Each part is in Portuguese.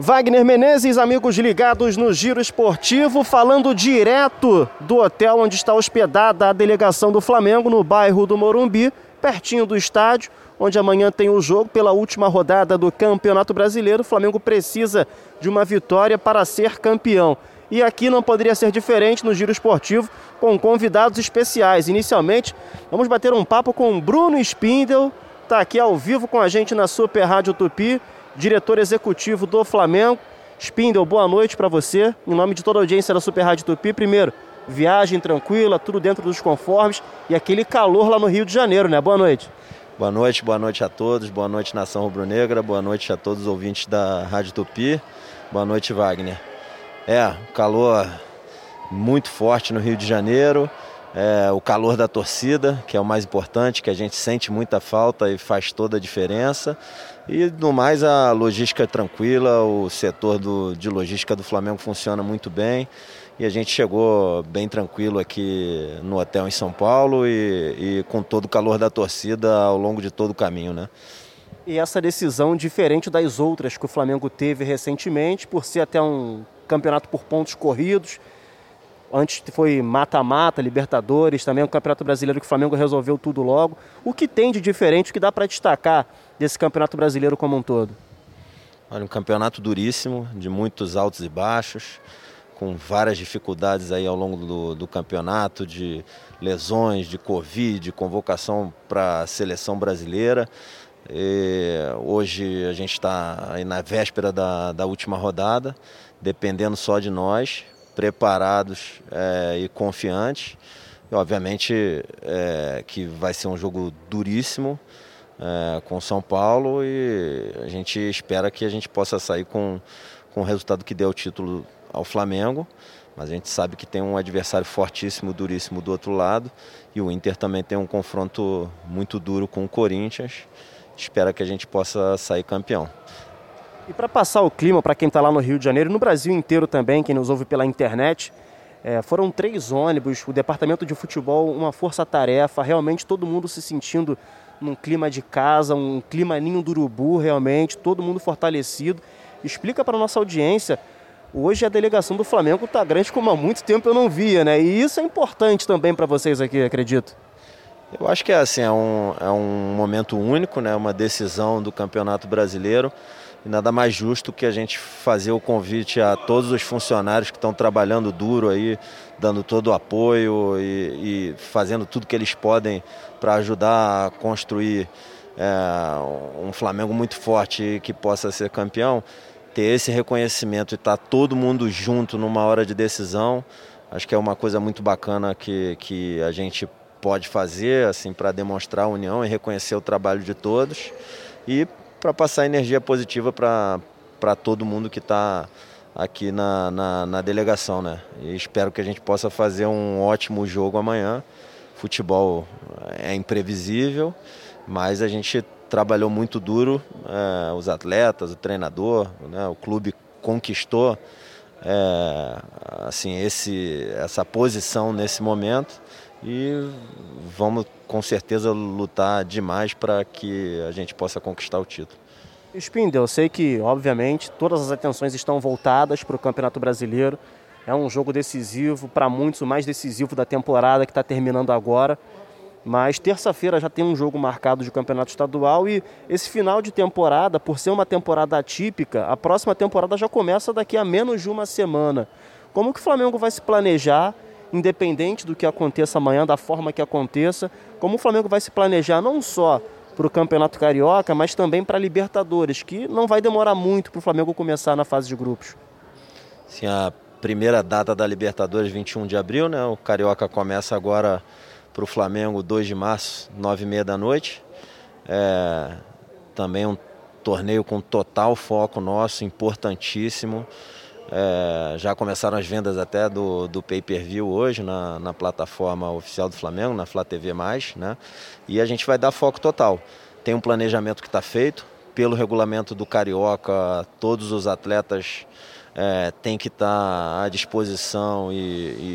Wagner Menezes, amigos ligados no Giro Esportivo, falando direto do hotel onde está hospedada a delegação do Flamengo, no bairro do Morumbi, pertinho do estádio, onde amanhã tem o jogo pela última rodada do Campeonato Brasileiro. O Flamengo precisa de uma vitória para ser campeão. E aqui não poderia ser diferente no Giro Esportivo, com convidados especiais. Inicialmente, vamos bater um papo com o Bruno Spindel, está aqui ao vivo com a gente na Super Rádio Tupi, diretor executivo do Flamengo. Spindel, boa noite para você, em nome de toda a audiência da Super Rádio Tupi. Primeiro, viagem tranquila, tudo dentro dos conformes e aquele calor lá no Rio de Janeiro, né? Boa noite. Boa noite a todos, boa noite nação rubro-negra, boa noite a todos os ouvintes da Rádio Tupi, boa noite Wagner. Calor muito forte no Rio de Janeiro, o calor da torcida, que é o mais importante, que a gente sente muita falta e faz toda a diferença. E no mais a logística é tranquila, o setor de logística do Flamengo funciona muito bem. E a gente chegou bem tranquilo aqui no hotel em São Paulo e com todo o calor da torcida ao longo de todo o caminho, né? E essa decisão diferente das outras que o Flamengo teve recentemente, por ser até um campeonato por pontos corridos. Antes foi mata-mata, Libertadores, também o Campeonato Brasileiro que o Flamengo resolveu tudo logo. O que tem de diferente, o que dá para destacar desse Campeonato Brasileiro como um todo? Olha, um campeonato duríssimo, de muitos altos e baixos, com várias dificuldades aí ao longo do campeonato, de lesões, de Covid, de convocação para a seleção brasileira. Hoje a gente está aí na véspera da última rodada, dependendo só de nós, preparados e confiantes. E, obviamente que vai ser um jogo duríssimo com São Paulo e a gente espera que a gente possa sair com o resultado que dê o título ao Flamengo, mas a gente sabe que tem um adversário fortíssimo, duríssimo do outro lado, e o Inter também tem um confronto muito duro com o Corinthians. Espera que a gente possa sair campeão. E para passar o clima para quem está lá no Rio de Janeiro, no Brasil inteiro também, quem nos ouve pela internet, foram 3 ônibus, o departamento de futebol, uma força-tarefa, realmente todo mundo se sentindo num clima de casa, um clima ninho do urubu, realmente, todo mundo fortalecido. Explica para a nossa audiência, hoje a delegação do Flamengo está grande como há muito tempo eu não via, né? E isso é importante também para vocês aqui, acredito. Eu acho que é um momento único, né? Uma decisão do Campeonato Brasileiro. E nada mais justo que a gente fazer o convite a todos os funcionários que estão trabalhando duro aí, dando todo o apoio e fazendo tudo que eles podem para ajudar a construir um Flamengo muito forte e que possa ser campeão. Ter esse reconhecimento e estar todo mundo junto numa hora de decisão, acho que é uma coisa muito bacana que a gente pode fazer assim, para demonstrar a união e reconhecer o trabalho de todos e para passar energia positiva para todo mundo que está aqui na delegação, né? E espero que a gente possa fazer um ótimo jogo amanhã. Futebol é imprevisível, mas a gente trabalhou muito duro, os atletas, o treinador, né? O clube conquistou essa posição nesse momento e vamos com certeza lutar demais para que a gente possa conquistar o título. Spindel, eu sei que, obviamente, todas as atenções estão voltadas para o Campeonato Brasileiro. É um jogo decisivo, para muitos o mais decisivo da temporada que está terminando agora. Mas terça-feira já tem um jogo marcado de campeonato estadual e esse final de temporada, por ser uma temporada atípica, a próxima temporada já começa daqui a menos de uma semana. Como que o Flamengo vai se planejar, independente do que aconteça amanhã, da forma que aconteça, como o Flamengo vai se planejar não só para o Campeonato Carioca, mas também para a Libertadores, que não vai demorar muito para o Flamengo começar na fase de grupos? Sim, a primeira data da Libertadores, 21 de abril, né? O Carioca começa agora para o Flamengo, 2 de março, 9h30 da noite. Também um torneio com total foco nosso, importantíssimo. Já começaram as vendas até do pay-per-view hoje na plataforma oficial do Flamengo, na Flá TV+, né? E a gente vai dar foco total. Tem um planejamento que está feito. Pelo regulamento do Carioca, todos os atletas têm que estar à disposição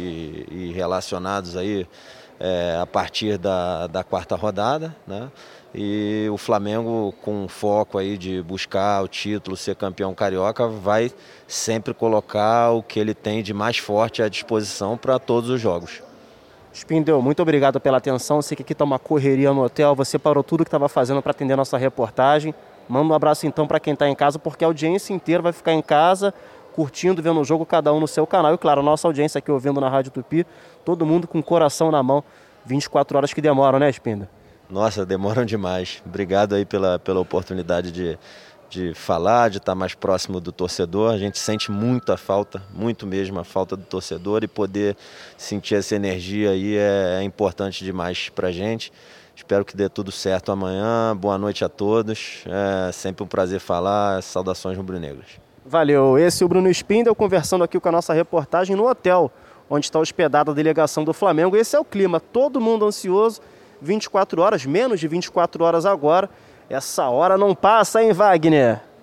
e relacionados aí a partir da 4ª rodada, né? E o Flamengo, com foco aí de buscar o título, ser campeão carioca, vai sempre colocar o que ele tem de mais forte à disposição para todos os jogos. Spindel, muito obrigado pela atenção. Sei que aqui está uma correria no hotel. Você parou tudo que estava fazendo para atender a nossa reportagem. Manda um abraço então para quem está em casa, porque a audiência inteira vai ficar em casa, curtindo, vendo o jogo, cada um no seu canal. E claro, a nossa audiência aqui ouvindo na Rádio Tupi, todo mundo com o coração na mão. 24 horas que demoram, né, Spindel? Nossa, demoram demais. Obrigado aí pela oportunidade de falar, de estar mais próximo do torcedor. A gente sente muita falta, muito mesmo a falta do torcedor, e poder sentir essa energia aí é importante demais pra gente. Espero que dê tudo certo amanhã. Boa noite a todos. É sempre um prazer falar. Saudações rubro-negras. Valeu. Esse é o Bruno Spindel conversando aqui com a nossa reportagem no hotel onde está hospedada a delegação do Flamengo. Esse é o clima, todo mundo ansioso. 24 horas, menos de 24 horas agora. Essa hora não passa, hein, Wagner?